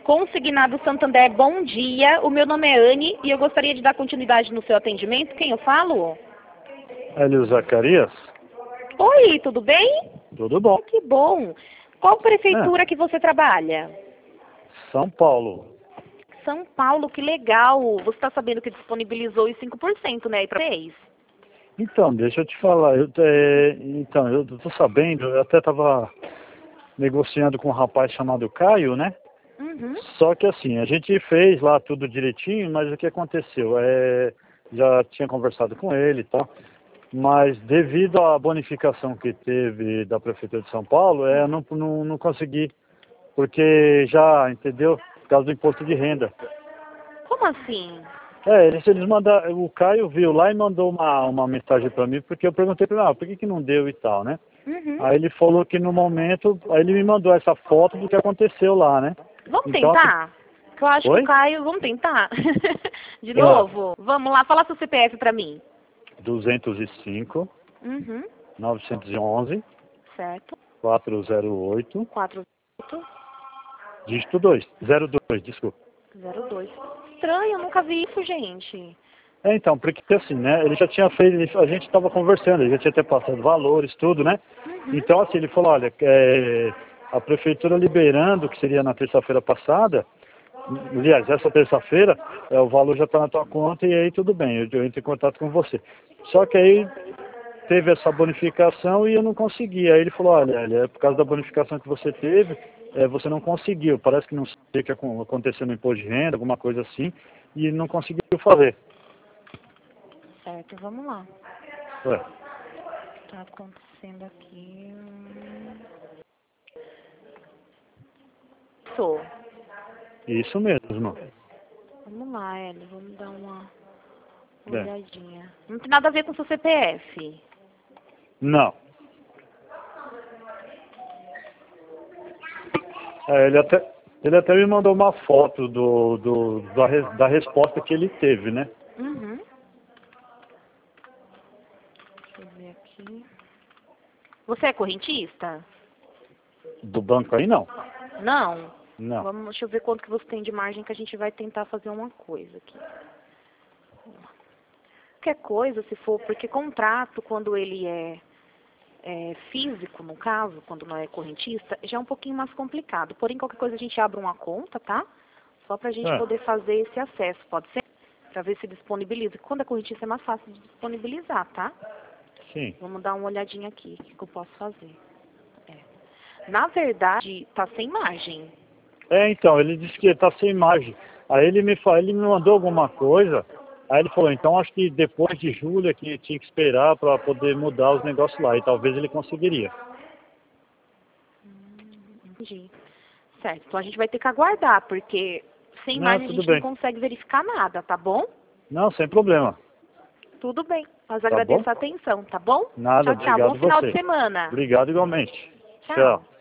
Consignado Santander, bom dia. O meu nome é Anne e eu gostaria de dar continuidade no seu atendimento. Quem eu falo? Hélio Zacarias? Oi, tudo bem? Tudo bom. Que bom. Qual prefeitura que você trabalha? São Paulo. São Paulo, que legal. Você está sabendo que disponibilizou os 5%, né, para vocês? Então, deixa eu te falar. Eu tô sabendo, eu até estava negociando com um rapaz chamado Caio, né? Uhum. Só que assim, a gente fez lá tudo direitinho, mas o que aconteceu? Já tinha conversado com ele e tal, mas devido à bonificação que teve da Prefeitura de São Paulo, eu não consegui, porque já, entendeu? Por causa do imposto de renda. Como assim? Eles mandaram, o Caio viu lá e mandou uma mensagem para mim, porque eu perguntei para ele, por que não deu e tal, né? Uhum. Aí ele falou que no momento, aí ele me mandou essa foto do que aconteceu lá, né? Vamos Então, assim, tentar? Que eu acho que o oi? Caio... Vamos tentar? De novo? Vamos lá, fala seu CPF para mim. 205, Uhum. 911, Certo. 408, 4802. dígito 2, 02, desculpa. Estranho, eu nunca vi isso, gente. Então, porque assim, né, ele já tinha feito, a gente estava conversando, ele já tinha até passado valores, tudo, né? Uhum. Então, assim, ele falou, olha, a prefeitura liberando, que seria na terça-feira passada, aliás, essa terça-feira, o valor já está na tua conta e aí tudo bem, eu entro em contato com você. Só que aí teve essa bonificação e eu não consegui. Aí ele falou, olha, é por causa da bonificação que você teve, você não conseguiu. Parece que não sei o que aconteceu no imposto de renda, alguma coisa assim, e não conseguiu fazer. Certo, vamos lá. Ué, Tá acontecendo aqui. Sou. isso mesmo. Vamos lá, Ellie, vamos dar uma É. olhadinha. Não tem nada a ver com seu CPF. Não. Ele até me mandou uma foto da resposta que ele teve, né? Uhum. Deixa eu ver aqui. Você é correntista? Do banco aí, não. Não. Não. Deixa eu ver quanto que você tem de margem que a gente vai tentar fazer uma coisa aqui. Qualquer coisa, se for, porque contrato, quando ele é físico, no caso, quando não é correntista, já é um pouquinho mais complicado. Porém, qualquer coisa a gente abre uma conta, tá? Só pra gente poder fazer esse acesso, pode ser? Pra ver se disponibiliza. Quando é correntista é mais fácil de disponibilizar, tá? Sim. Vamos dar uma olhadinha aqui, o que eu posso fazer. Na verdade, tá sem margem. Então, ele disse que está sem margem. Aí ele me mandou alguma coisa. Aí ele falou, então acho que depois de julho é que tinha que esperar para poder mudar os negócios lá. E talvez ele conseguiria. Entendi. Certo, então a gente vai ter que aguardar, porque sem Não, margem a tudo gente não bem. consegue verificar nada, tá bom? Não, sem problema. Tudo bem, mas Tá bom? agradeço a atenção, tá bom? Nada, Tchau, tchau. Bom obrigado final de você. semana. Obrigado igualmente. Tchau. Tchau.